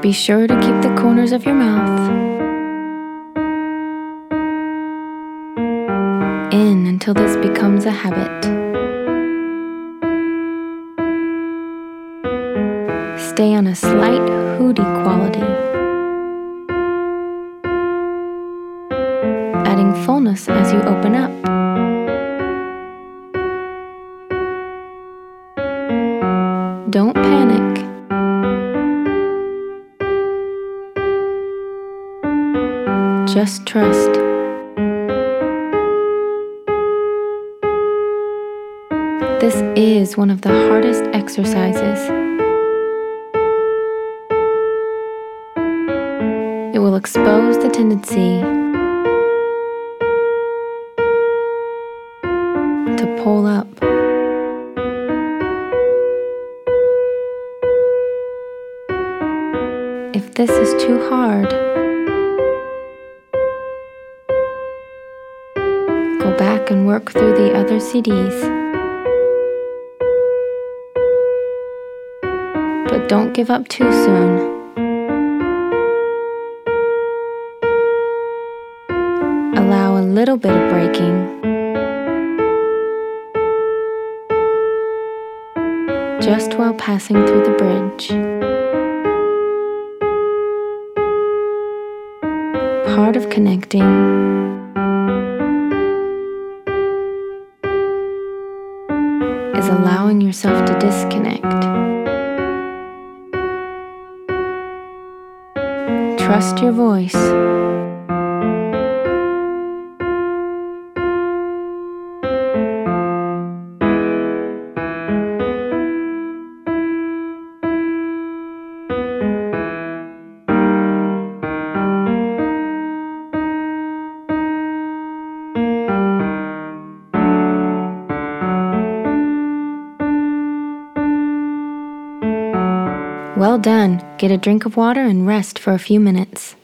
Be sure to keep the corners of your mouth in until this becomes a habit. Stay on a slight hooty quality, adding fullness as you open up. Don't panic. Just trust. This is one of the hardest exercises. It will expose the tendency to pull up. If this is too hard, go back and work through the other CDs. But don't give up too soon. Allow a little bit of breaking. Just while passing through the bridge. Part of connecting is allowing yourself to disconnect. Trust your voice. Well done. Get a drink of water and rest for a few minutes.